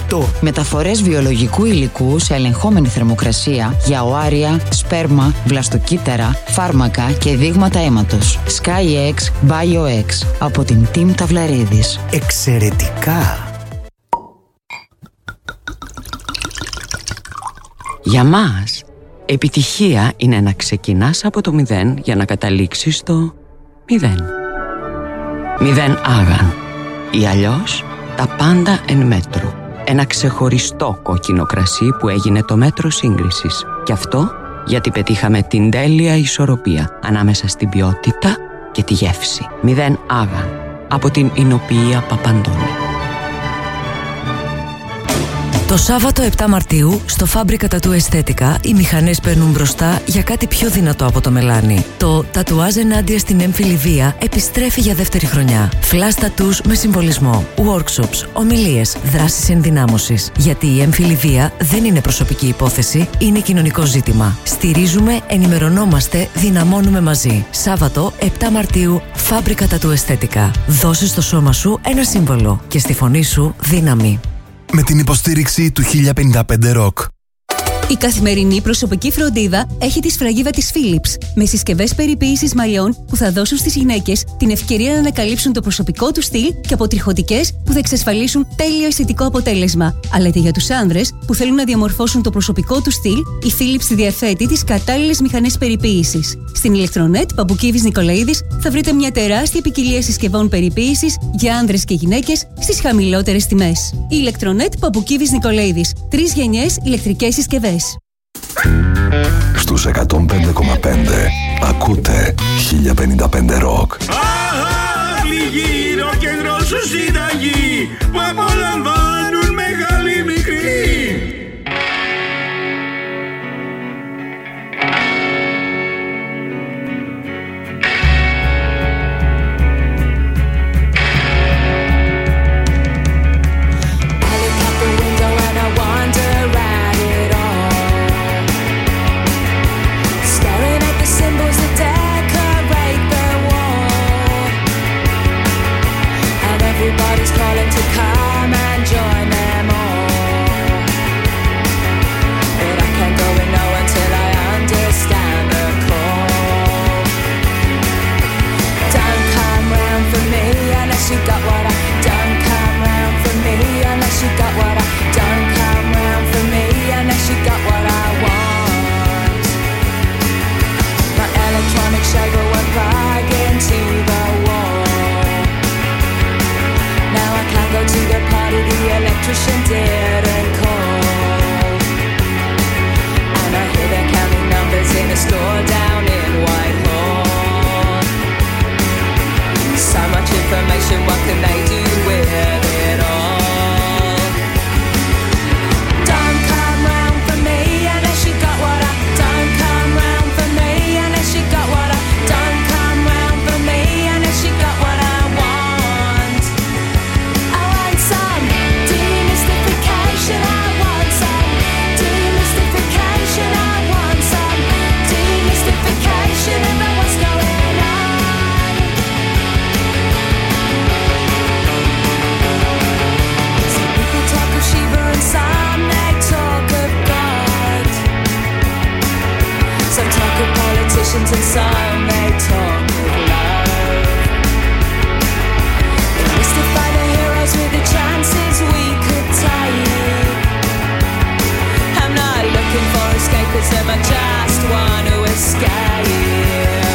Μεταφορές βιολογικού υλικού σε ελεγχόμενη θερμοκρασία για οάρια, σπέρμα, βλαστοκύτταρα, φάρμακα και δείγματα αίματος. SkyX BioX από την Team Ταυλαρίδης. Εξαιρετικά! Για μας, επιτυχία είναι να ξεκινάς από το 0 για να καταλήξεις στο 0. 0 άγαν ή αλλιώς τα πάντα εν μέτρο. Ένα ξεχωριστό κόκκινο κρασί που έγινε το μέτρο σύγκρισης. Και αυτό γιατί πετύχαμε την τέλεια ισορροπία ανάμεσα στην ποιότητα και τη γεύση. 0 άγαν από την Ινοποιία Παπαντώνη. Το Σάββατο 7 Μαρτίου, στο Φάμπρικα Τατού Αισθέτικα, οι μηχανές παίρνουν μπροστά για κάτι πιο δυνατό από το μελάνι. Το τατουάζ ενάντια στην έμφυλη βία επιστρέφει για δεύτερη χρονιά. Flash tattoos με συμβολισμό, workshops, ομιλίες, δράσεις ενδυνάμωσης. Γιατί η έμφυλη βία δεν είναι προσωπική υπόθεση, είναι κοινωνικό ζήτημα. Στηρίζουμε, ενημερωνόμαστε, δυναμώνουμε μαζί. Σάββατο 7 Μαρτίου, Φάμπρικα Τατού Αισθέτικα. Δώσε στο σώμα σου ένα σύμβολο και στη φωνή σου δύναμη. Με την υποστήριξη του 1055 Rock. Η καθημερινή προσωπική φροντίδα έχει τη σφραγίδα της Philips, με συσκευές περιποίησης μαλλιών που θα δώσουν στις γυναίκες την ευκαιρία να ανακαλύψουν το προσωπικό του στυλ και αποτριχωτικές που θα εξασφαλίσουν τέλειο αισθητικό αποτέλεσμα. Αλλά και για τους άνδρες που θέλουν να διαμορφώσουν το προσωπικό του στυλ, η Philips διαθέτει τις κατάλληλες μηχανές περιποίησης. Στην Ηλεκτρονέτ Παπουκίβης Νικολαίδης θα βρείτε μια τεράστια ποικιλία συσκευών περιποίησης για άνδρες και γυναίκες στις χαμηλότερες τιμές. Η Ηλεκτρονέτ Παπουκίβης Νικολαίδης. 3 γενιές ηλεκτρικές συσκευές. Στους 105,5 ακούτε 1055 Rock. Άλλοι γύρω και γρόσου συνταγή που απολαμβάνουν μεγάλη μικρή. Everybody's calling to come and join them all, but I can't go and know until I understand the call. Don't come round for me unless you got what I. Don't come round for me unless you got what I. Don't come round for me unless you got what I want. My electronic shaver won't plug into the wall. Now I can't go to the party the electrician didn't call. And I hear they're counting numbers in a store down in Whitehall. So much information, what can they do with it all? Don't come round for me unless you got what I. Don't come round for me unless you got what I. Don't come round for me unless you got what I want. I want some demystification. I want some demystification. I want some demystification about what's going on. Some people talk of Shiva and some they talk of God. Some talk of politicians and some they talk of love. They mystify the heroes with the chances we could take. I'm not looking for escapism, I just want to escape.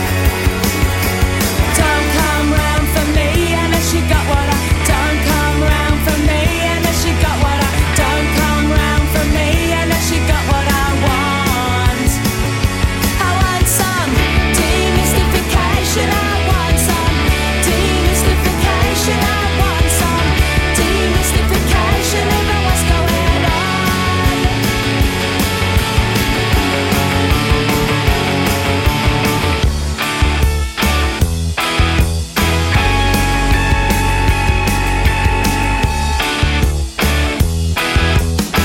Don't come round for me unless you got what I. Don't come round for me unless you got what I. Don't come round for me unless you got what I want. I want some demystification. I want some demystification. I want some demystification about what's going on.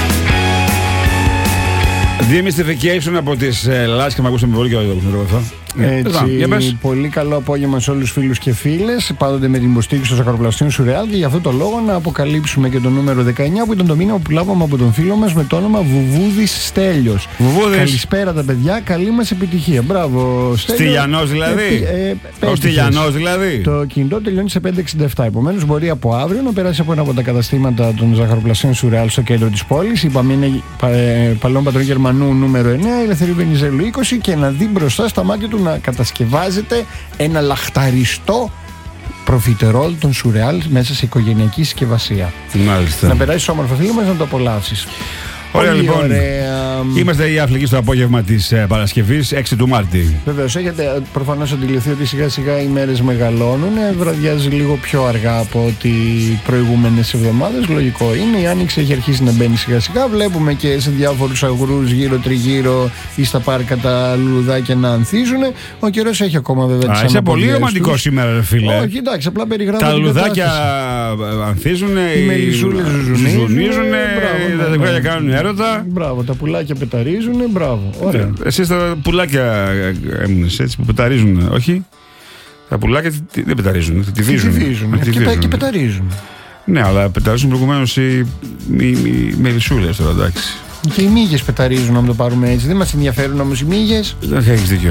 Demystification από τις Λάσκες, με ακούσαμε πολύ και το Για πες. Πολύ καλό απόγευμα σε όλους τους φίλους και φίλες. Πάντοτε με την υποστήριξη των Ζαχαροπλαστών Σουρεάλ. Και για αυτό το λόγο να αποκαλύψουμε και το νούμερο 19 που ήταν το μήνυμα που λάβαμε από τον φίλο μας με το όνομα Βουβούδης Στέλιος. Βουβούδης. Καλησπέρα τα παιδιά, καλή μας επιτυχία. Μπράβο, Στέλιο. Στυλιανός δηλαδή. Ο Στυλιανός δηλαδή. Το κινητό τελειώνει σε 567. Επομένως μπορεί από αύριο να περάσει από ένα από τα καταστήματα των Ζαχαροπλαστών Σουρεάλ στο κέντρο της πόλης. Είπαμε είναι Παλαιών Πατρών Γερμανού νούμερο 9, Ελευθερίου Βενιζέλου 20 και να δει μπροστά στα μάτια του να κατασκευάζεται ένα λαχταριστό προφιτερόλ των Σουρεάλ μέσα σε οικογενειακή συσκευασία. Μάλιστα. Να περάσει όμορφα φίλο μας να το απολαύσεις. Ωραία, Πολύ λοιπόν. ωραία. Είμαστε η Αφλική στο απόγευμα της Παρασκευής, 6 του Μάρτη. Βεβαίως, έχετε προφανώς αντιληφθεί ότι σιγά σιγά οι μέρες μεγαλώνουν. Βραδιάζει λίγο πιο αργά από ό,τι προηγούμενες εβδομάδες. Λογικό είναι. Η άνοιξη έχει αρχίσει να μπαίνει σιγά σιγά. Βλέπουμε και σε διάφορους αγρούς γύρω-τριγύρω ή στα πάρκα τα λουλουδάκια να ανθίζουν. Ο καιρός έχει ακόμα βέβαια τις είσαι πολύ αναποδιές ρομαντικό τους. σήμερα, ρε φίλε. Όχι, εντάξει, απλά περιγράφω. Τα την λουλουδάκια κατάσταση. ανθίζουν, Οι μελισσούλες ζουζουνίζουν, τα ζευγάρια κάνουν έρωτα. Μπράβο, τα πουλάκια πεταρίζουν. Μπράβο, ωραία. Εσείς τα πουλάκια έμεινες έτσι που πεταρίζουν, όχι? Τα πουλάκια δεν πεταρίζουν, τη βίζουν. Και πεταρίζουν. Ναι, αλλά πεταρίζουν προηγουμένως οι μελισσούλες τώρα, εντάξει. Και οι μύγες πεταρίζουν, να το πάρουμε έτσι. Δεν μας ενδιαφέρουν όμως οι μύγες. Δεν έχεις δίκιο.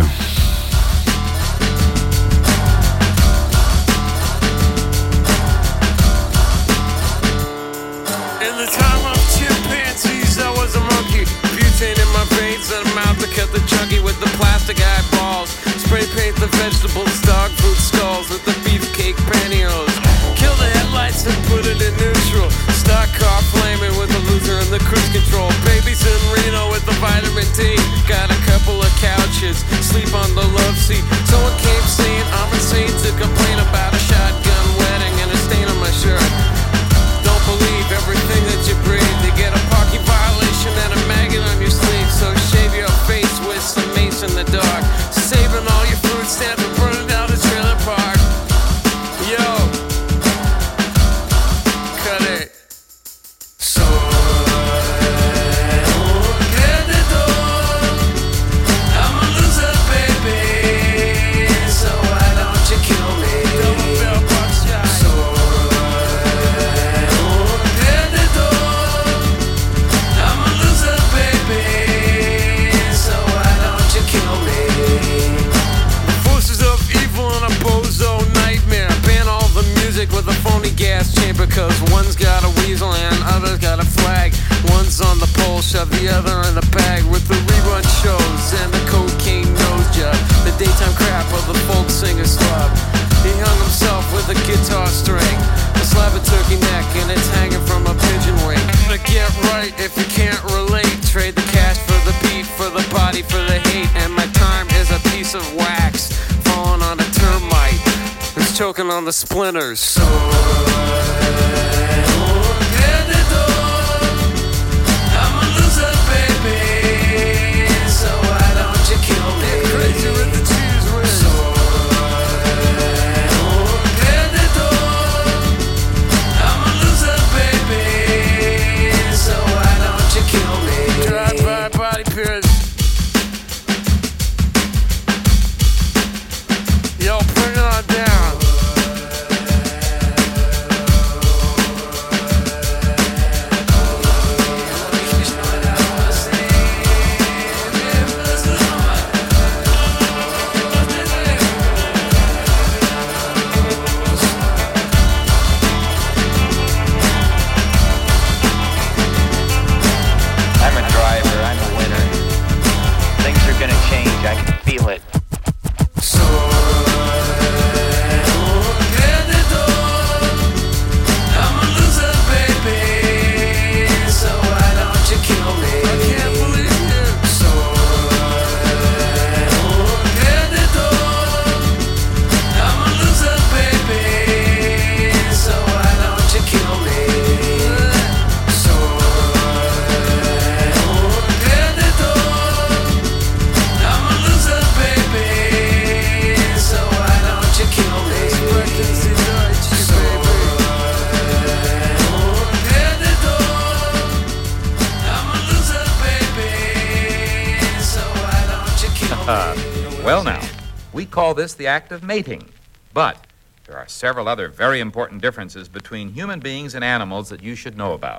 The chunky with the plastic eyeballs. Spray paint the vegetables, dog food skulls with the beefcake pantyhose. Kill the headlights and put it in neutral. Stock car flaming with the loser and the cruise control. Babies in Reno with the vitamin D. Got a couple of couches, sleep on the love seat. Someone came saying I'm insane to complain about a shotgun wedding and a stain on my shirt. Don't believe everything that you breathe. You get a parking violation and a maggot on your sleeve. So shave your face with some mace in the dark. Saving all your food stamps and burning down the trailer park. Yo, cut it. I'm a loser, baby. So why don't you kill me? Double bell box shot. I'm a loser, baby. So why don't you kill me? Forces of evil and a bozo nightmare. Ban all the music with a phony gas chamber. Cause one's got a weasel and other's got a flag. One's on the pole, shove the other in a bag. With the rerun shows and the cocaine nose job. The daytime crap of the folk singer slub. He hung himself with a guitar string. A slab of turkey neck and it's hanging from a pigeon wing. But get right if you can't relate. Trade the cash for the beat, for the body, for the hate. And my time is a piece of wax falling on a termite. It's choking on the splinters. I'm a loser, baby. So why don't you kill me? Get crazy with the cheese whiz. I'm a loser, baby. So why don't you kill me? Drive-by body pierce. Yo, bring it on down. I'm a driver, I'm a winner. Things are gonna change, I can feel it. I'm a loser, baby. So why don't you kill me? I can't believe you. I'm a loser, baby. So why don't you kill me? I'm a loser, baby. So why don't you kill me? Sprechen Sie Deutsch, baby. I'm a loser, baby. So why don't you kill me? Well now, We call this the act of mating. But there are several other very important differences between human beings and animals that you should know about.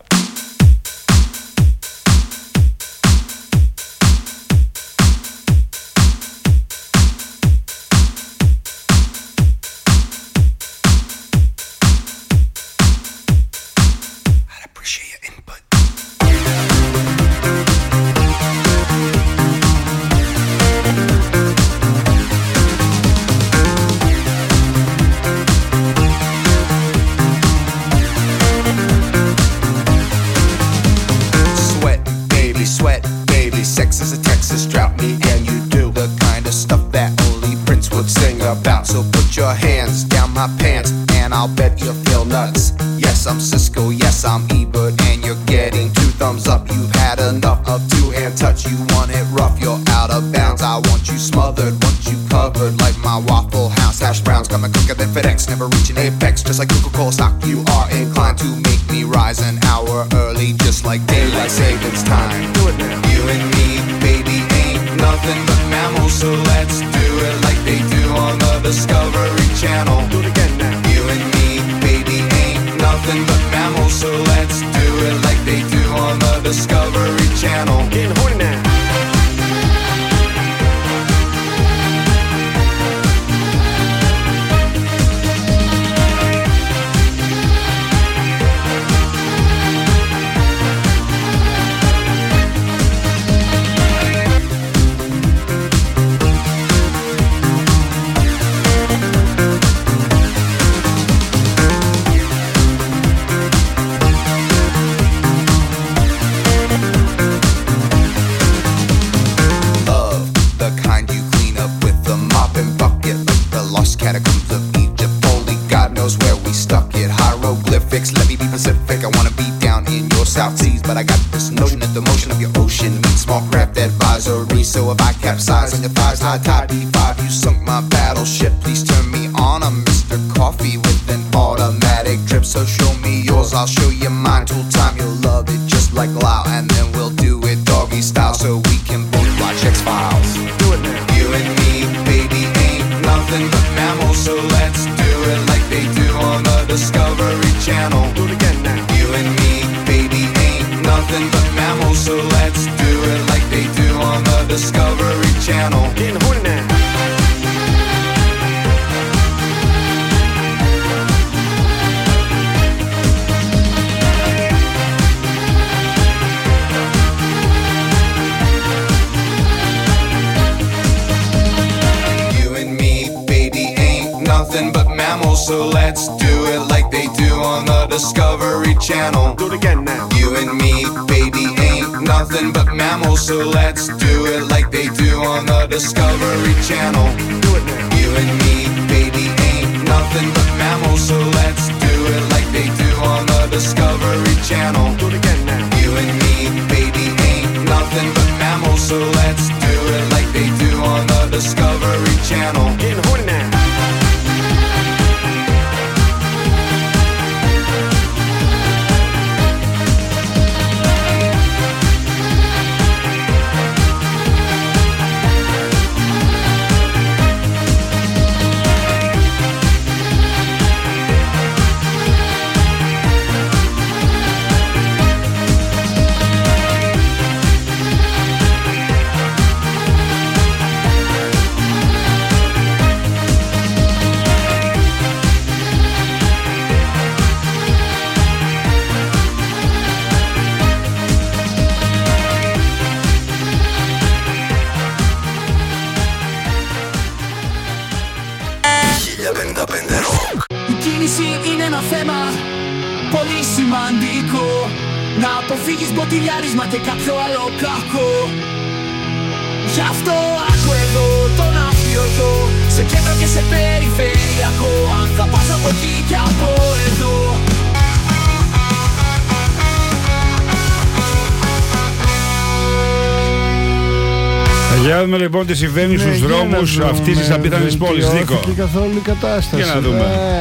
Για να δούμε λοιπόν τι συμβαίνει στους δρόμους αυτής της απίθανης πόλης. Νίκο. Δεν καθόλου η κατάσταση. Για να δούμε.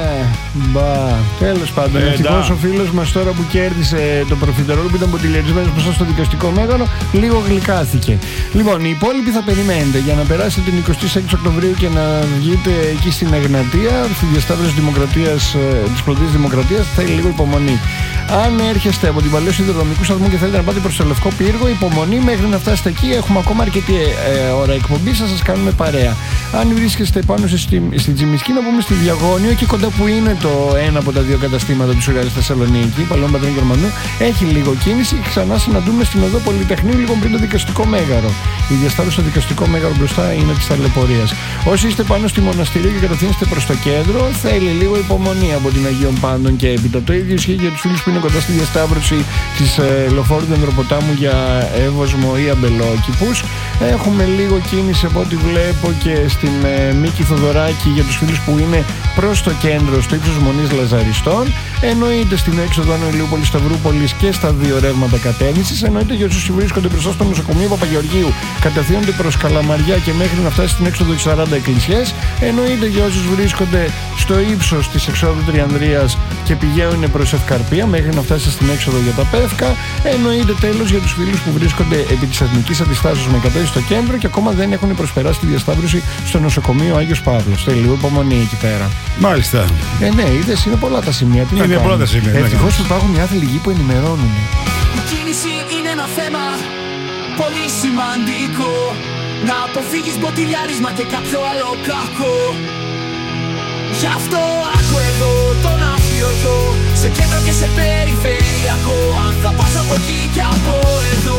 Τέλος πάντων, ευτυχώς ο φίλος μας τώρα που κέρδισε το προφιτερόλ που ήταν ποτηλιαρισμένος μπροστά στο δικαστικό μέγαρο, λίγο γλυκάθηκε. Λοιπόν, οι υπόλοιποι θα περιμένετε για να περάσετε την 26 Οκτωβρίου και να βγείτε εκεί στην Εγνατία, στη διασταύρωση της Πλωτής Δημοκρατίας. Θέλει λίγο υπομονή. Αν έρχεστε από την Παλαιό Σιδηροδρομικού Σταθμού και θέλετε να πάτε προς το Λευκό Πύργο, υπομονή μέχρι να φτάσετε εκεί. Έχουμε ακόμα αρκετή ώρα εκπομπή, θα σας κάνουμε παρέα. Αν βρίσκεστε πάνω στη Τσιμισκή, να πούμε στη Διαγώνιο, εκεί κοντά που είναι το ένα από τα δύο καταστήματα του Σουρεάλ Θεσσαλονίκη, Παλαιών Πατρών Γερμανού, έχει λίγο κίνηση. Ξανά συναντούμε στην οδό Πολυτεχνείου, λίγο πριν το δικαστικό μέγαρο. Η διασταύρωση στο δικαστικό μέγαρο μπροστά είναι της ταλαιπωρίας. Όσοι είστε πάνω στη Μοναστηρίου και κατευθύνεστε προς το κέντρο, θέλει λίγο υπομονή από την Αγίων Πάντων και έπειτα. Το ίδιο ισχύει για τους φίλους που είναι κοντά στη διασταύρωση της λεωφόρου Δενδροποτάμου για Εύωσμο ή Αμπελόκηπους. Έχουμε λίγο κίνηση από ό,τι βλέπω και στην Μίκη Θοδωράκη για τους φίλους που είναι προς το κέντρο, στο ύψος Μονής Λαζαριστών. Εννοείται στην έξοδο Άνω Ηλιούπολης Σταυρούπολης και στα δύο ρεύματα κατεύθυνσης. Εννοείται για όσους βρίσκονται μπροστά στο νοσοκομείο Παπαγεωργίου, κατευθύνονται προς Καλαμαριά και μέχρι να φτάσει στην έξοδο της 40 Εκκλησιές. Εννοείται για όσους βρίσκονται στο ύψος της εξόδου Τριανδρίας και πηγαίνουν προς Ευκαρπία μέχρι να φτάσει στην έξοδο για τα Πεύκα. Εννοείται τέλος για τους φίλους που βρίσκονται επί της Εθνικής Αντιστάσεως με κατέβει στο κέντρο και ακόμα δεν έχουν προσπεράσει τη διασταύρωση στο νοσοκομείο Άγιος Παύλος. Θέλει λίγο υπομονή εκεί πέρα. Μάλιστα. Ναι, είδες, είναι πολλά τα σημεία. Τι είναι πολλά τα σημεία. Ευτυχώς που υπάρχουν οι άθλοι που ενημερώνουν. Η κίνηση είναι ένα θέμα πολύ σημαντικό. Να αποφύγεις μποτιλιάρισμα και κάποιο άλλο κακό. Γι' αυτό άκου εδώ τον αφιωτό, σε κέντρο και σε περιφερειακό. Αν θα πας από εκεί και από εδώ.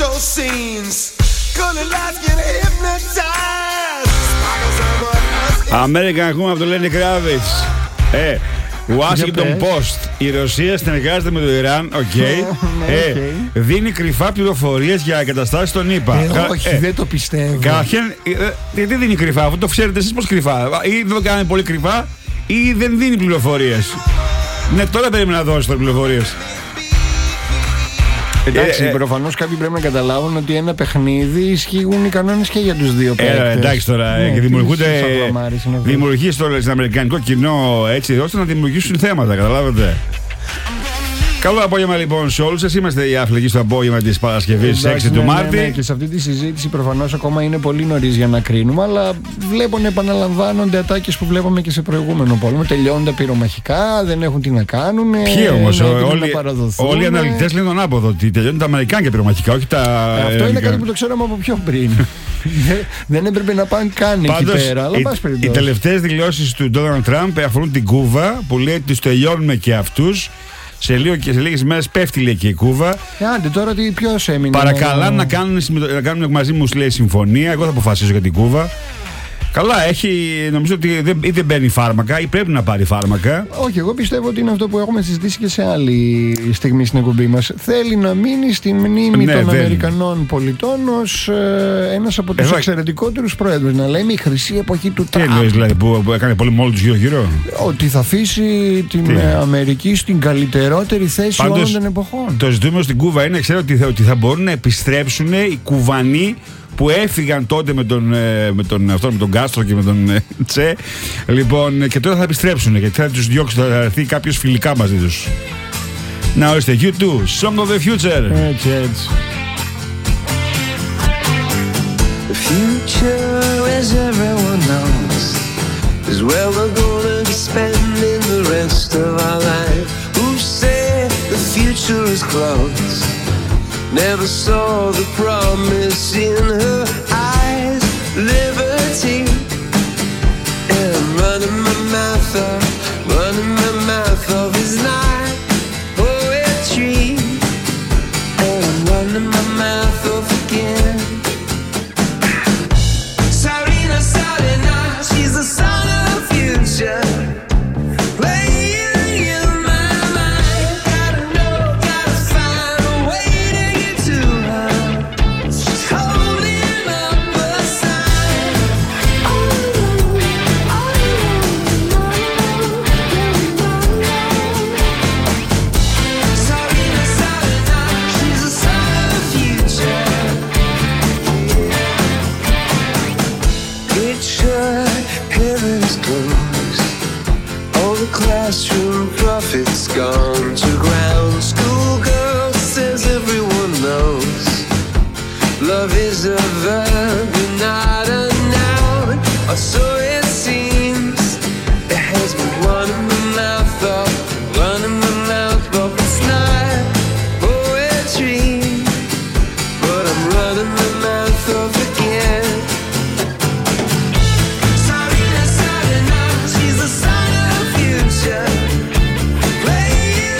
ghetto scenes. Gonna lights get hypnotized. Sparkles on my American ακούμε από το Lenny Kravitz. Washington Post. Η Ρωσία συνεργάζεται με το Ιράν. Δίνει κρυφά πληροφορίες για εγκαταστάσεις στον ΗΠΑ. Όχι, δεν το πιστεύω. Καταρχήν, γιατί δίνει κρυφά, αφού το ξέρετε εσείς πώς κρυφά. Ή δεν το κάνει πολύ κρυφά, ή δεν δίνει πληροφορίες. Ναι, τώρα περίμενα να δώσει πληροφορίες. Εντάξει, προφανώς κάποιοι πρέπει να καταλάβουν ότι ένα παιχνίδι ισχύουν οι κανόνες και για τους δύο παίκτες. Εντάξει τώρα, και δημιουργεί στο αμερικανικό κοινό έτσι, ώστε να δημιουργήσουν θέματα, καταλάβατε. Καλό απόγευμα λοιπόν σε όλους σας. Είμαστε οι άθλητοι στο απόγευμα της Παρασκευής 6 του Μάρτη. Ναι, και σε αυτή τη συζήτηση προφανώς ακόμα είναι πολύ νωρίς για να κρίνουμε, αλλά βλέπω να επαναλαμβάνονται ατάκες που βλέπαμε και σε προηγούμενο πόλεμο. Τελειώνουν τα πυρομαχικά, δεν έχουν τι να κάνουν. Ποιοι όμως, όλοι οι αναλυτές λένε τον άποδο, ότι τελειώνουν τα αμερικάνικα πυρομαχικά, όχι τα. Αυτό είναι κάτι που το ξέραμε από πιο πριν. Δεν έπρεπε να πάνε καν εκεί πέρα, αλλά πας περιπτώσει. Οι τελευταίες δηλώσεις του Ντόναλντ Τραμπ αφορούν την Κούβα, που λέει ότι τους τελειώνουμε και αυτούς. Σε λίγες μέρες πέφτει, λέει, και η Κούβα. Άντε τώρα ποιος έμεινε. Παρακαλά να κάνουν μαζί μου, λέει, συμφωνία. Εγώ θα αποφασίσω για την Κούβα. Καλά, νομίζω ότι δεν παίρνει φάρμακα ή πρέπει να πάρει φάρμακα. Όχι, εγώ πιστεύω ότι είναι αυτό που έχουμε συζητήσει και σε άλλη στιγμή στην εκπομπή μας. Θέλει να μείνει στη μνήμη των Αμερικανών πολιτών ως ένας από τους εξαιρετικότερους πρόεδρους. Να λέμε η χρυσή εποχή του Τραμπ. Τι εννοείς, δηλαδή, που έκανε πολύ μόνο τους γύρω-γύρω. Ότι θα αφήσει την Αμερική στην καλύτερότερη θέση όλων των εποχών. Το ζητούμενο στην Κούβα είναι, ξέρω ότι θα μπορούν να επιστρέψουν οι Κουβανοί που έφυγαν τότε με τον Κάστρο και με τον Τσε. Λοιπόν, και τώρα θα επιστρέψουν γιατί θα τους διώξει, θα έρθει κάποιος φιλικά μαζί τους. Να ορίστε, U2, Song of the Future. Έτσι. The future, as everyone knows, is where we're gonna be spending the rest of our life. Who said the future is close? Never saw the promise in her eyes. Liberty, and I'm running my mouth off his night. Poetry, and I'm running my mouth off again. Sarina, she's the son of the future. Classroom prophets gone to ground. Schoolgirl says everyone knows love is a verb and not a noun. Or so it seems. It has me running my mouth off. It's not poetry, but I'm running my mouth off again. Sarina, she's the son of the future. Playing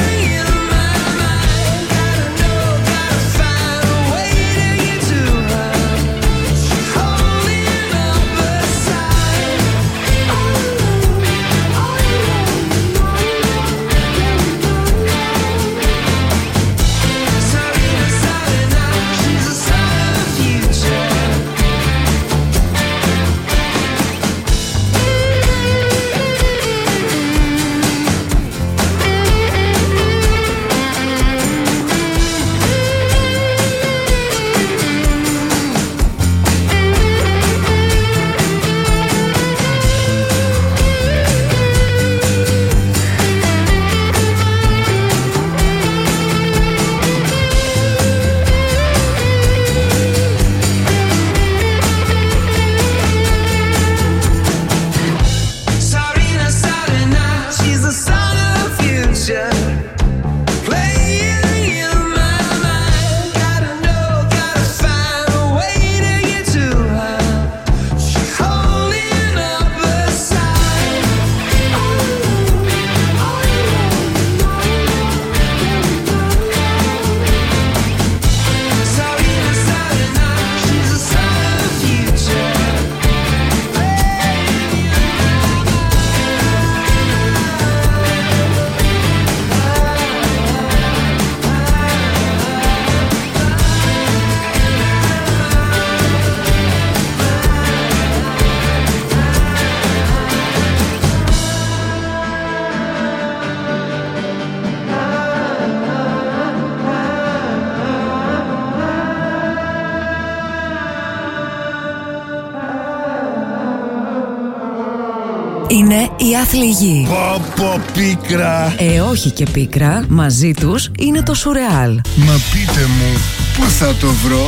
Είναι η άθλη γη. Πω πίκρα. Όχι και πίκρα, μαζί τους είναι το Σουρεάλ. Μα πείτε μου, πού θα το βρω?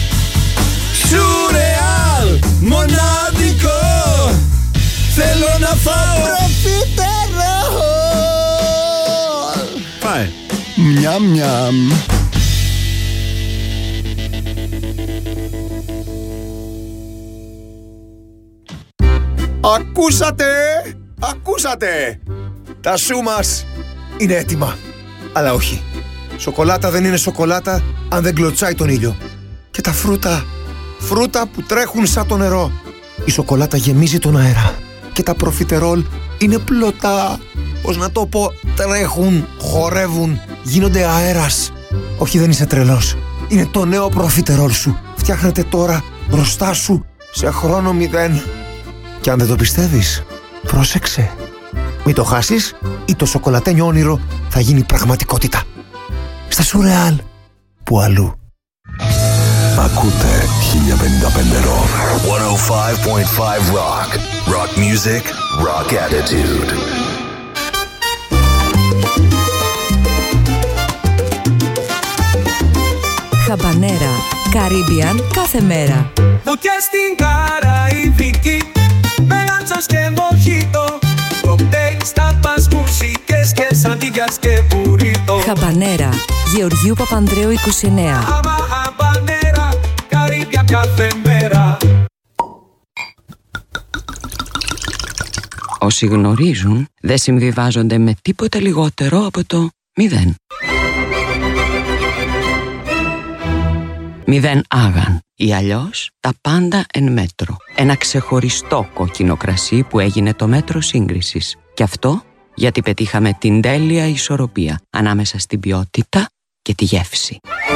Σουρεάλ, μοναδικό. Θέλω να φάω προφιτερόλ. Πάει. Μιαμ μιαμ. Ακούσατε! Τα σου μας είναι έτοιμα. Αλλά όχι. Σοκολάτα δεν είναι σοκολάτα αν δεν κλωτσάει τον ήλιο. Και τα φρούτα που τρέχουν σαν το νερό. Η σοκολάτα γεμίζει τον αέρα. Και τα προφιτερόλ είναι πλωτά. Πώς να το πω, τρέχουν, χορεύουν, γίνονται αέρας. Όχι, δεν είσαι τρελός. Είναι το νέο προφιτερόλ σου. Φτιάχνεται τώρα μπροστά σου σε χρόνο 0. Και αν δεν το πιστεύεις, πρόσεξε. Μην το χάσεις ή το σοκολατένιο όνειρο θα γίνει πραγματικότητα. Στα Σουρεάλ, που αλλού. Ακούτε 1055 Rock. 105.5 Rock. Rock music, rock attitude. Χαμπανέρα, Caribbean κάθε μέρα. Φωτιά στην Καραϊβική, με άντσος και μοχίτο. Κοκτέιλ, στάπας, μουσικές και σαντίγιας και μπουρίτο. Χαμπανέρα, Γεωργίου Παπανδρέου 29. Χαμπανέρα, Καρύμπια κάθε μέρα. Όσοι γνωρίζουν δεν συμβιβάζονται με τίποτα λιγότερο από το 0. 0 άγαν ή αλλιώς τα πάντα εν μέτρο. Ένα ξεχωριστό κόκκινο κρασί που έγινε το μέτρο σύγκρισης. Και αυτό γιατί πετύχαμε την τέλεια ισορροπία ανάμεσα στην ποιότητα και τη γεύση.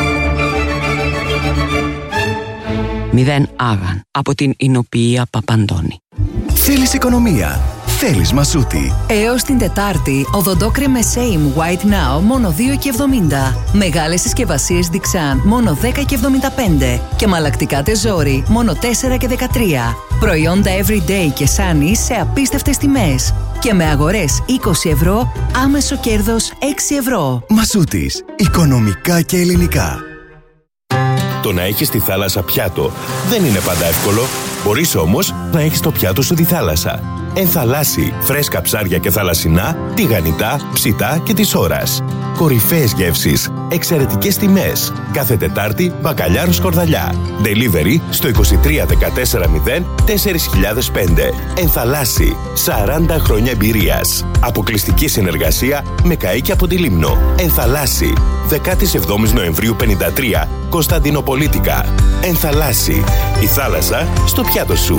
0 άγαν από την Ινοποιία Παπαντώνη. Θέλεις οικονομία? Θέλεις Μασούτη. Έως την Τετάρτη, οδοντό κρέμε Same White Now μόνο 2,70. Μεγάλες συσκευασίες Dixan μόνο 10,75. Και μαλακτικά τεζόρι μόνο 4,13. Προϊόντα Everyday και Sunny σε απίστευτες τιμές. Και με αγορές 20 ευρώ, άμεσο κέρδος 6 ευρώ. Μασούτης. Οικονομικά και ελληνικά. Το να έχεις τη θάλασσα πιάτο δεν είναι πάντα εύκολο. Μπορείς όμως να έχεις το πιάτο σου τη θάλασσα. Ενθαλάσσι, φρέσκα ψάρια και θαλασσινά, τηγανιτά, ψητά και της ώρας. Κορυφαίες γεύσεις, εξαιρετικές τιμές. Κάθε Τετάρτη, μπακαλιάρο σκορδαλιά. Delivery στο 23 14 0 4005. Ενθαλάσσι, 40 χρόνια εμπειρίας. Αποκλειστική συνεργασία με καΐκια από τη Λίμνο. Ενθαλάσσι, 17 Νοεμβρίου 53, Κωνσταντινοπολίτικα. Ενθαλάσσι, η θάλασσα στο πιάτο σου.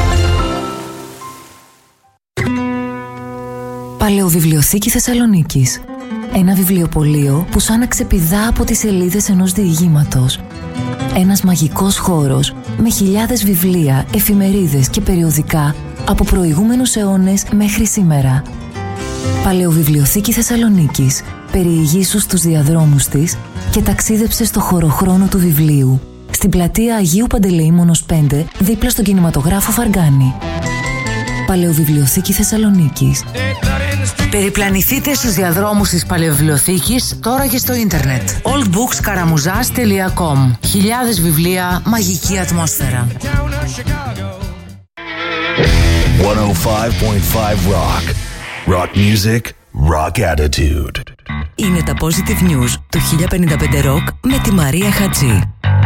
Παλαιοβιβλιοθήκη Θεσσαλονίκης. Ένα βιβλιοπωλείο που σαν να ξεπηδά από τις σελίδες ενός διηγήματος. Ένας μαγικός χώρος με χιλιάδες βιβλία, εφημερίδες και περιοδικά από προηγούμενους αιώνες μέχρι σήμερα. Παλαιοβιβλιοθήκη Θεσσαλονίκης. Περιηγήσου στους διαδρόμους της και ταξίδεψε στο χωροχρόνο του βιβλίου. Στην πλατεία Αγίου Παντελεήμονος 5, δίπλα στον κινηματογράφο Φαργκάνη. Παλαιοβιβλιοθήκη Θεσσαλονίκης. Περιπλανηθείτε στους διαδρόμους της Παλαιοβιβλιοθήκης τώρα και στο ίντερνετ. oldbookskaramuzas.com. Χιλιάδες βιβλία, μαγική ατμόσφαιρα. 105.5 Rock. Rock music, rock attitude. Είναι τα Positive News του 1055 Rock με τη Μαρία Χατζή.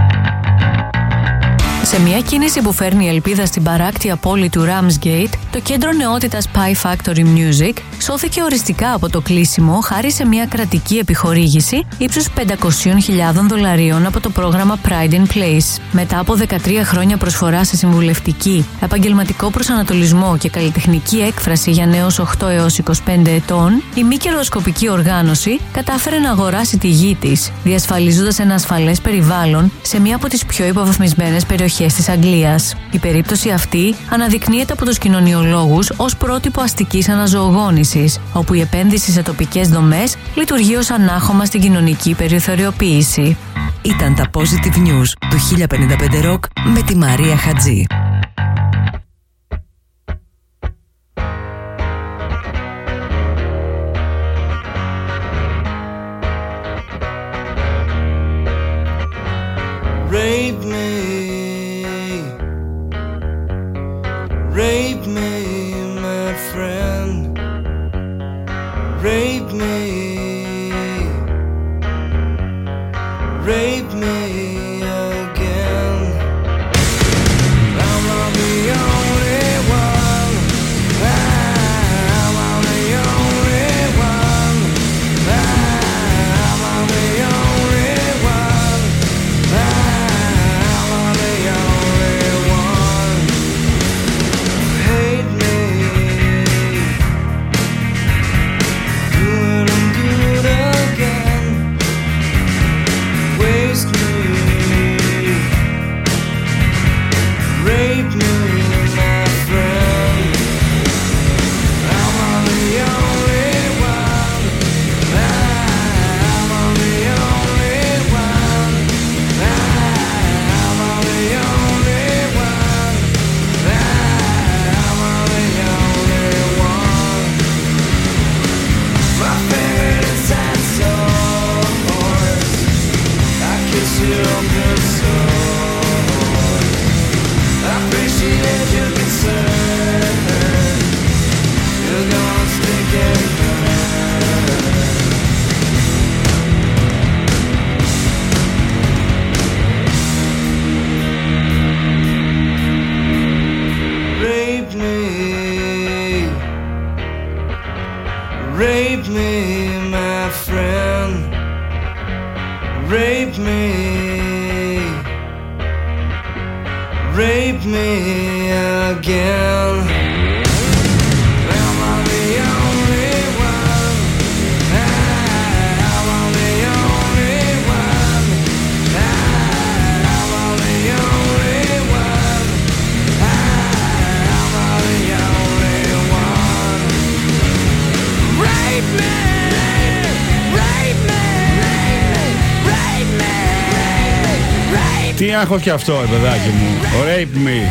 Σε μια κίνηση που φέρνει ελπίδα στην παράκτια πόλη του Ramsgate, το κέντρο νεότητας Pie Factory Music σώθηκε οριστικά από το κλείσιμο χάρη σε μια κρατική επιχορήγηση ύψους $500,000 από το πρόγραμμα Pride in Place. Μετά από 13 χρόνια προσφορά σε συμβουλευτική, επαγγελματικό προσανατολισμό και καλλιτεχνική έκφραση για νέους 8 έως 25 ετών, η μη κερδοσκοπική οργάνωση κατάφερε να αγοράσει τη γη της, διασφαλίζοντας ένα ασφαλές περιβάλλον σε μια από τις πιο υποβαθμισμένες περιοχές της Αγγλίας. Η περίπτωση αυτή αναδεικνύεται από τους κοινωνιολόγους ως πρότυπο αστικής αναζωογόνησης, όπου η επένδυση σε τοπικές δομές λειτουργεί ως ανάχωμα στην κοινωνική περιθωριοποίηση. Ήταν τα Positive News του 1055 Rock με τη Μαρία Χατζή. Rape me, rape me again. I'm not the only one. I'm not the only one. I'm not the only one. I'm not the only one. Hate me, good and good again. Waste me, rape me, my friend. I'm not the only one. I'm not the only one. I'm not the only one. I'm not the only one. My favorite sad songs. I kiss your good soul. I appreciate your concern. You're gonna stick and burn. Rape me, rape me, my friend. Rape me, rape me again. I'm not the only one. I'm not the only one. I'm not the only one. I'm not the only one. Rape me, rape me, rape me, rape me. Τι άγχος κι αυτό, παιδάκι μου. Rape me.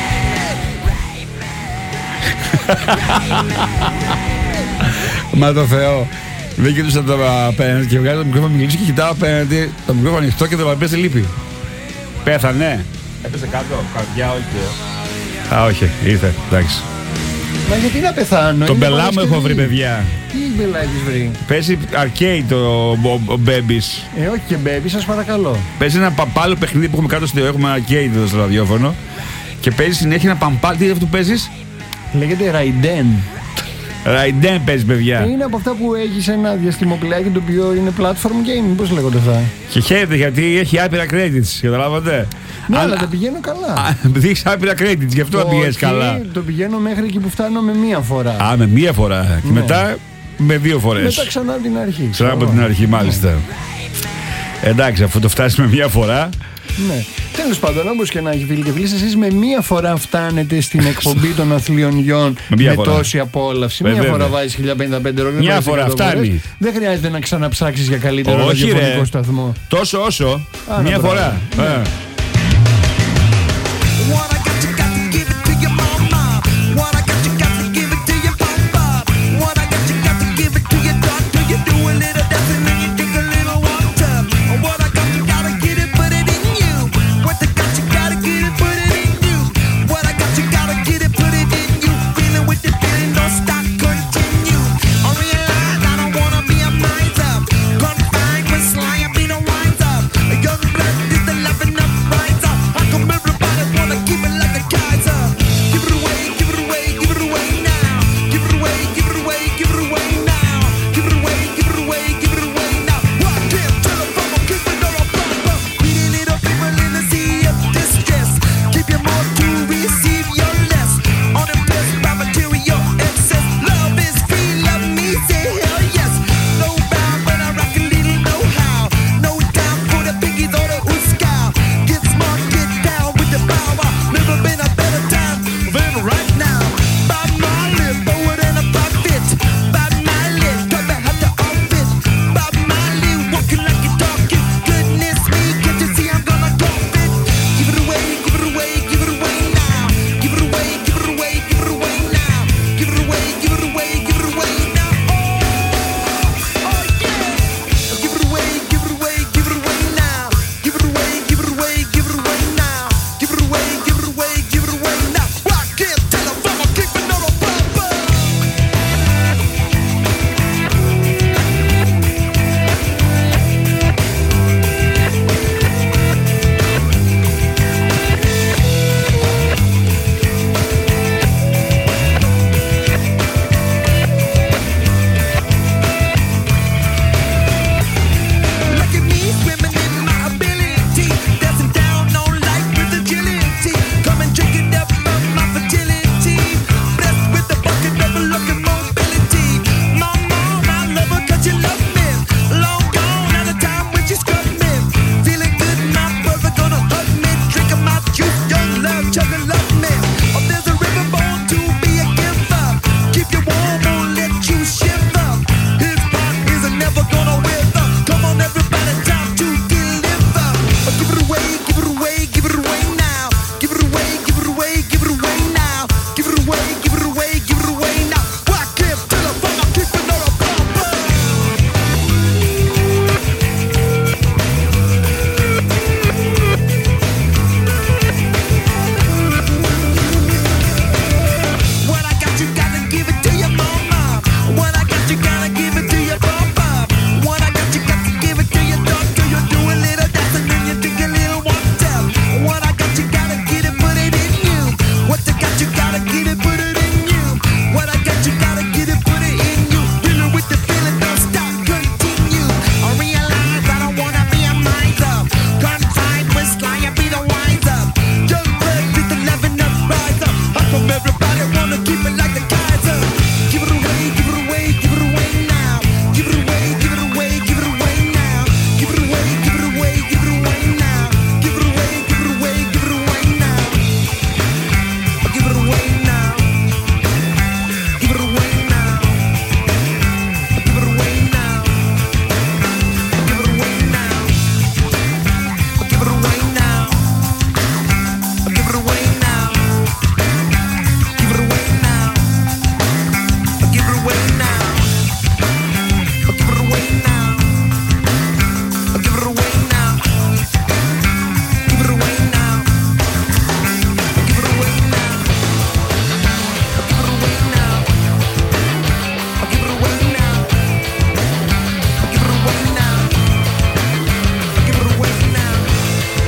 Μα το Θεό. Δεν κοιτούσα το απέναντι και βγάζει το μικρόφωνο μιλήσει και κοιτάω απέναντι. Το μικρόφωνο ανοιχτό και το βαρπέζε λείπει. Πέθανε. Έπεσε κάτω, καρδιά, όχι. Α, όχι, ήρθε, εντάξει. Μα γιατί να πεθάνω. Τον πελά μου έχω βρει, παιδιά. Τι μπελά έχεις βρει? Παίζει arcade ο Μπέμπης. Όχι και Μπέμπη, σας παρακαλώ. Παίζει ένα παπάλο παιχνίδι που έχουμε κάτω στο. Έχουμε arcade εδώ στο ραδιόφωνο. Και παίζει συνέχεια ένα παμπάλ. Τι είναι αυτό που παίζεις? Λέγεται Raiden. Raiden παίζει, παιδιά. Είναι από αυτά που έχεις ένα διαστημοπλάκι το οποίο είναι platform game. Πώς λέγονται αυτά? Και χαίρεται γιατί έχει άπειρα credits. Καταλάβατε. Ναι, αλλά δεν πηγαίνω καλά. Επειδή έχεις άπειρα credits, γι' αυτό πηγαίνεις καλά. Το πηγαίνω μέχρι εκεί που φτάνω με μία φορά. Α, με μία φορά. Και μετά με δύο φορές. Μετά ξανά από την αρχή. Ξανά από την αρχή, μάλιστα. Εντάξει, αφού το φτάσεις με μία φορά. Ναι. Τέλος πάντων, όπως και να έχει, φίλοι και φίλες, εσείς με μία φορά φτάνετε στην εκπομπή των Αθλίων Γιών με τόση απόλαυση. Μία φορά βάζεις 1055 ευρώ. Μία φορά φτάνει. Δεν χρειάζεται να ξαναψάξεις για καλύτερο ραδιοφωνικό σταθμό. Τόσο όσο. Μία φορά. Keep it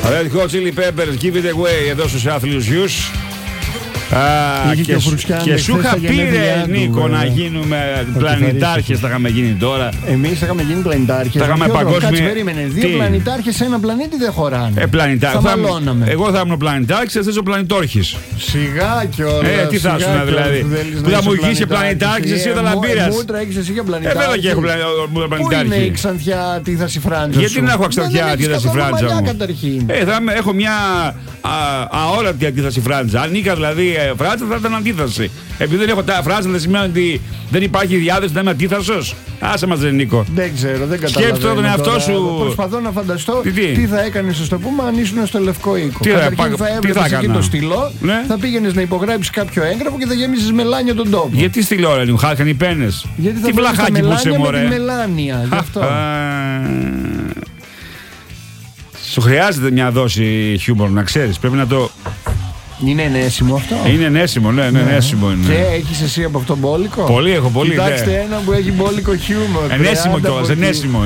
Red Hot Chili Peppers, Give It Away, εδώ στους άθλιους γιους. Και σου είχα πει ρε Νίκο να γίνουμε πλανητάρχες. Θα είχαμε γίνει τώρα. Εμείς θα είχαμε γίνει πλανητάρχες. Θα είχαμε παγκόσμια. Κάτσε, περίμενε. Δύο πλανητάρχες σε ένα πλανήτη δεν χωράνε. Θα μαλώναμε. Εγώ θα ήμουν πλανητάρχης, εσύ ο πλανητόρχης. Σιγά κιόλας. Τι θα ήσουν δηλαδή. Που θα μου βγεις και πλανητάρχης, εσύ όταν λαμπύρας. Μούτρα έχεις εσύ και πλανητάρχης. Βέβαια και έχω πλανητάρχη. Πού είναι η Ξανθιά Τίδαση Φράντζα? Γιατί να έχω Ξανθιά Τίδαση Φράντζα μου? Έχω μια αόρατη αντίθεση Φράντζα. Αν είχα δηλαδή Φράντζα θα ήταν αντίθεση. Επειδή δεν έχω τα Φράντζα δεν σημαίνει ότι δεν υπάρχει διάθεση να είμαι αντίθεσος. Άσε μας ρε Νίκο. Δεν ξέρω, δεν καταλαβαίνω. Σκέψου τώρα τον εαυτό σου. Προσπαθώ να φανταστώ τι θα έκανες, ας το πούμε, αν ήσουν στο Λευκό Οίκο. Τι θα έβλεπες εκεί το στυλό, θα πήγαινες να υπογράψεις κάποιο έγγραφο και θα γέμιζες μελάνια τον τόπο. Γιατί στυλό ρε μου, χάθηκαν οι πένες. Γιατί θα βγάλεις τα μελάνια με τη μελάνια. Γι' αυτό. Σου χρειάζεται μια δόση χιούμορ, να ξέρεις. Πρέπει να το. Είναι ενέσιμο αυτό. Είναι ενέσιμο, ναι, ενέσιμο είναι. Και έχεις εσύ από αυτό μπόλικο? Πολύ, έχω πολύ. Κοιτάξτε ένα που έχει μπόλικο χιούμορ. Ενέσιμο κιόλας, ενέσιμο.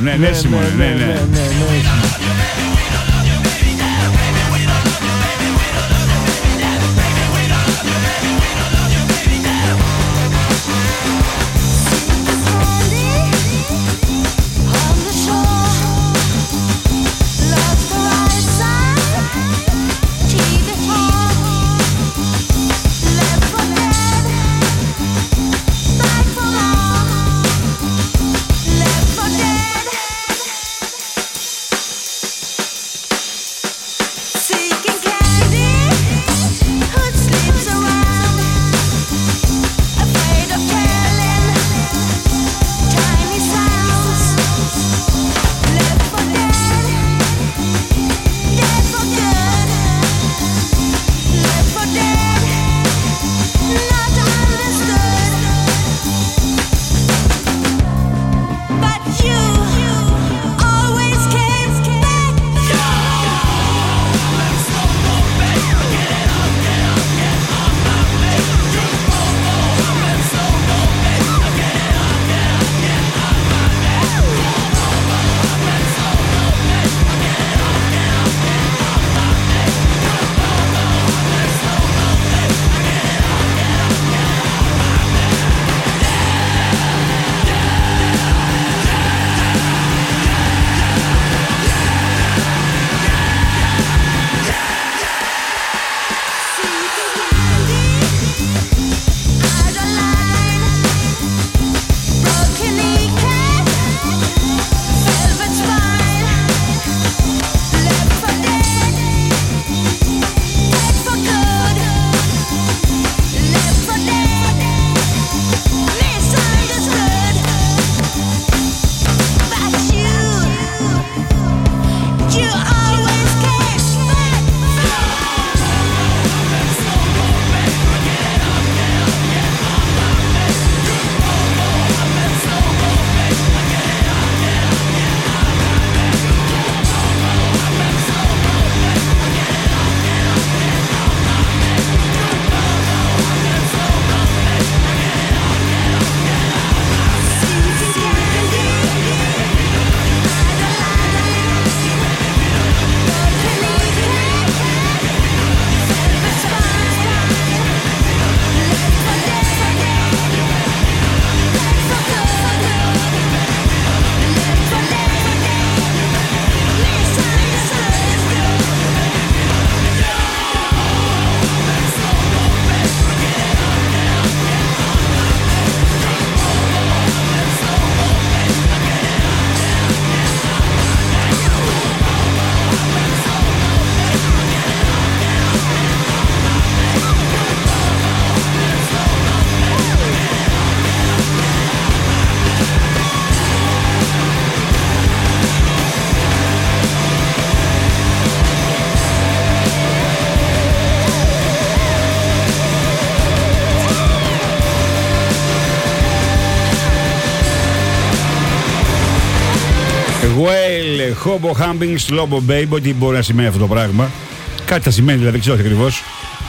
Whale, Hobo Humping, Slobo Babe, ό,τι μπορεί να σημαίνει αυτό το πράγμα. Κάτι θα σημαίνει, δηλαδή, δεν ξέρω ακριβώς.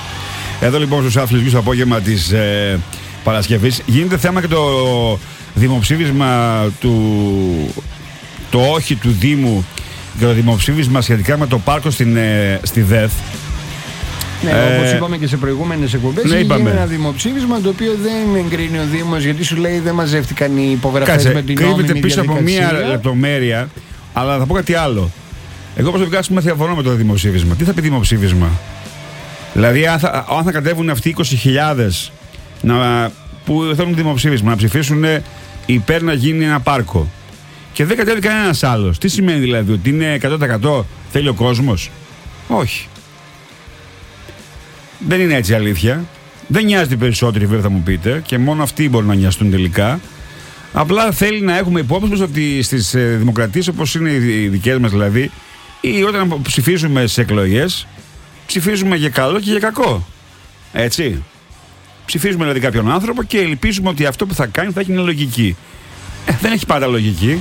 Εδώ λοιπόν στους αθλητικούς απόγευμα της Παρασκευής γίνεται θέμα και το δημοψήφισμα του. Το όχι του Δήμου για το δημοψήφισμα σχετικά με το πάρκο στη ΔΕΘ. Ναι, όπως είπαμε και σε προηγούμενες εκπομπές, ναι, είναι ένα δημοψήφισμα το οποίο δεν εγκρίνει ο Δήμος, γιατί σου λέει δεν μαζεύτηκαν οι υπογραφές με την νόμιμη κρύβεται πίσω από διαδικασία. μία λεπτομέρεια, αλλά θα πω κάτι άλλο. Εγώ προσωπικά διαφωνώ με το δημοψήφισμα. Τι θα πει δημοψήφισμα? Δηλαδή, αν θα κατέβουν αυτοί οι 20.000 που θέλουν δημοψήφισμα να ψηφίσουν υπέρ να γίνει ένα πάρκο και δεν κατέβει κανένας άλλος, τι σημαίνει δηλαδή? Ότι είναι 100% θέλει ο κόσμος? Όχι. Δεν είναι έτσι αλήθεια. Δεν νοιάζεται οι περισσότεροι, βέβαια, θα μου πείτε, και μόνο αυτοί μπορούν να νοιαστούν τελικά. Απλά θέλει να έχουμε υπόψη μας ότι στις δημοκρατίες, όπως είναι οι δικές μας δηλαδή, ή όταν ψηφίζουμε στις εκλογές, ψηφίζουμε για καλό και για κακό. Έτσι. Ψηφίζουμε δηλαδή κάποιον άνθρωπο και ελπίζουμε ότι αυτό που θα κάνει θα έχει μια λογική. Δεν έχει πάντα λογική.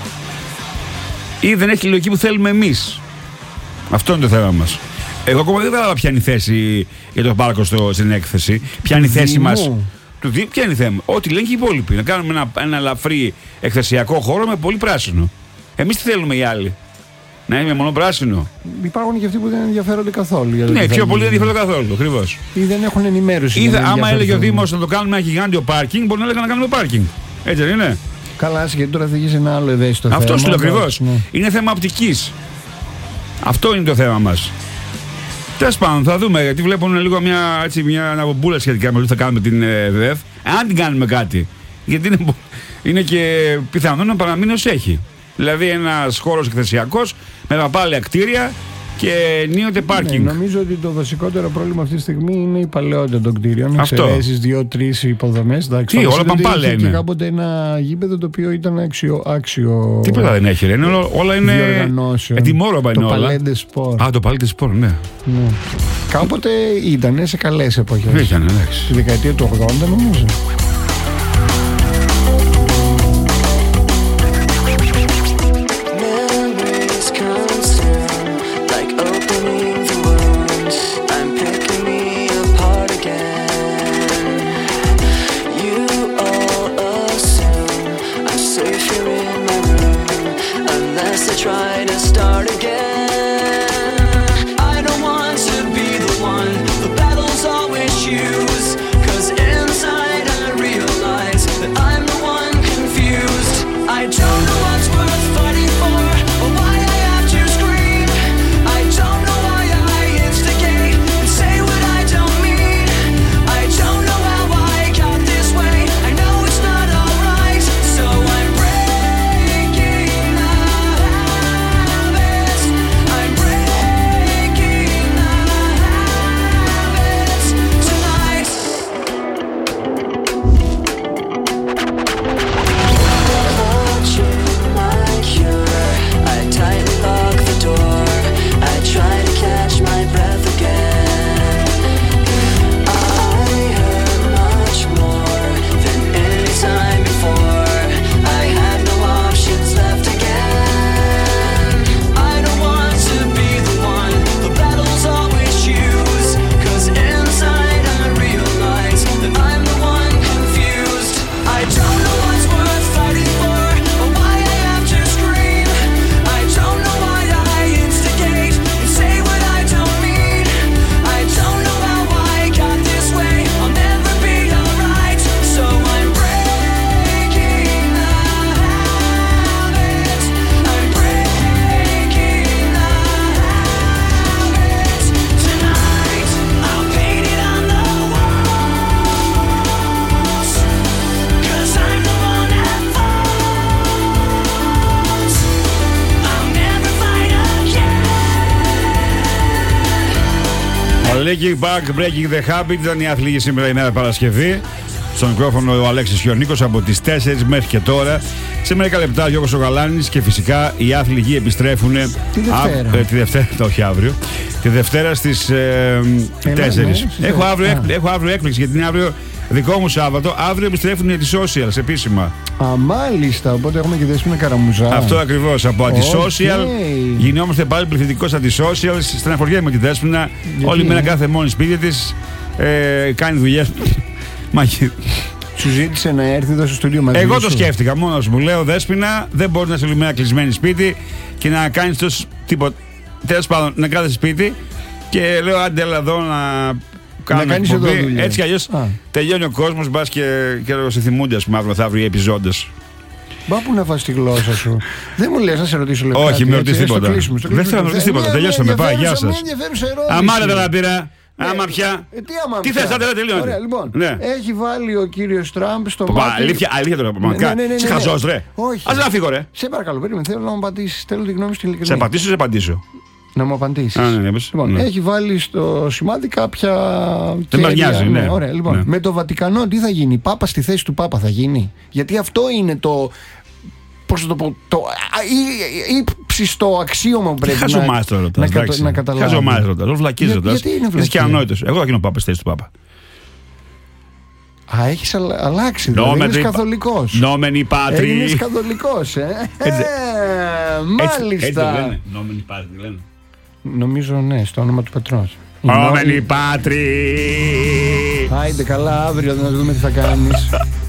Ή δεν έχει λογική που θέλουμε εμείς. Αυτό είναι το θέμα μας. Εγώ ακόμα δεν κατάλαβα ποια είναι η θέση για το πάρκο στην έκθεση. Ποια είναι η θέση μας. Ποια είναι η θέμα? Ό,τι λένε και οι υπόλοιποι. Να κάνουμε ένα ελαφρύ εκθεσιακό χώρο με πολύ πράσινο. Εμείς τι θέλουμε οι άλλοι? Να είναι μόνο πράσινο? Υπάρχουν και αυτοί που δεν ενδιαφέρονται καθόλου. Για το ναι, πιο πολύ δεν ενδιαφέρονται καθόλου. Ακριβώς. Ή δεν έχουν ενημέρωση. Άμα έλεγε ο Δήμος να το κάνουμε ένα γιγάντιο πάρκινγκ, μπορεί να έλεγε να κάνουμε πάρκινγκ. Έτσι δεν είναι? Καλά, γιατί τώρα θα γίνει ένα άλλο ευαίσθητο θέμα. Αυτό σου λέω ακριβώς. Ναι. Είναι θέμα οπτικής. Αυτό είναι το θέμα μας. Τέλος πάντων, θα δούμε, γιατί βλέπουν λίγο μια αναπομπούλα σχετικά με το τι θα κάνουμε την ΔΕΘ. Αν την κάνουμε κάτι. Γιατί είναι και πιθανό να παραμείνει ως έχει. Δηλαδή ένας χώρος εκθεσιακός με παπάλαια κτίρια και ενίοτε πάρκινγκ. Ναι, νομίζω ότι το βασικότερο πρόβλημα αυτή τη στιγμή είναι η παλαιότητα των κτίριων. Εξαιρέσεις 2-3 υποδομές. Τι, όλα παμπάλαια είναι. Και κάποτε ένα γήπεδο το οποίο ήταν άξιο. Τίποτα δεν έχει, ρε. Όλα είναι ετοιμόρροπα είναι όλα. Το Παλέντε Σπορ. Το Παλέντε Σπορ, ναι. Κάποτε ήταν σε καλές εποχές. Ήταν, εντάξει. Στη δεκαετία του 80 νομίζω. Linkin Park, Breaking the Habit, ήταν η άθληση σήμερα ημέρα Παρασκευή. Στο μικρόφωνο ο Αλέξης Χιονίκος από τις 4 μέχρι και τώρα. Σε μερικά λεπτά ο Γιώργος ο Γαλάνης και φυσικά οι άθλοι επιστρέφουν τη Δευτέρα, όχι αύριο. Τη Δευτέρα στις 4. Έχω αύριο έκπληξη γιατί είναι αύριο δικό μου Σάββατο. Αύριο επιστρέφουν οι Antisocials επίσημα. Μάλιστα, οπότε έχουμε και Δέσποινα Καραμουζά. Αυτό ακριβώς. Από Antisocial γινόμαστε πάλι πληθυντικός Antisocial. Στεναχωριέμαι τη Δέσποινα. Όλη μέρα κάθε μόνη σπίτι της. Κάνει δουλειές. Σου ζήτησε να έρθει εδώ στο στούντιο μαζί. Εγώ το σκέφτηκα μόνος μου. Λέω Δέσποινα, δεν μπορεί να σε όλη μέρα κλεισμένη σπίτι. και να κάνεις τίποτα. Τέλος πάντων, να κάθεσαι σπίτι και λέω άντε έλα εδώ να κάνω εκπομπή. Έτσι κι αλλιώς τελειώνει ο κόσμος, μπας και σε θυμούνται, ας πούμε, αύριο θα βρει επεισόδες. Μπα που να βάζει τη γλώσσα σου. Δεν μου λες να σε ρωτήσω λεπτά. Όχι, με ρωτήσει τίποτα. Δεν θέλω να ρωτήσει τίποτα. Τελειώσαμε. Πάει, γεια σας. Αμάρα τα λαμπύρα. Άμα πια. Τι θες, άντε, τελειώνει. Ωραία, λοιπόν. Έχει βάλει ο κύριος Τραμπ στο μάτι. Αλήθεια τώρα, πραγματικά. Σε χαζός, ρε. Όχι. Ας να φύγω, ρε. Σε παρακαλώ, περίμενε. Θέλω να μου απαντήσεις. Θέλω τη γνώμη σου ειλικρινή. Σε απαντήσω ή σε απαντήσω. Να μου απαντήσεις. Λοιπόν, έχει βάλει στο σημάδι κάποια. Δεν μας νοιάζει, ναι. Ωραία, λοιπόν. Με το Βατικανό τι θα γίνει, Πάπα στη θέση του Πάπα θα γίνει. Γιατί αυτό είναι το. Πώς θα το πω, το ύψιστο αξίωμα που πρέπει να καταλάβει. Χαζομάς ρωτάς, ο βλακής ρωτάς. Γιατί είναι βλακής? Είσαι και ανόητος. Εγώ θα γίνω Πάπα στη θέση του Πάπα. Α, έχεις αλλάξει, δηλαδή είσαι καθολικός. Νόμενοι Πάτρι. Έγινες καθολικός, μάλιστα. Έτσι το λένε, Νόμενοι Πάτρι λένε. Νομίζω ναι, στο όνομα του Πατρός. Νόμενοι Πάτρι. Άιντε καλά, αύριο να δούμε τι θα κάνεις.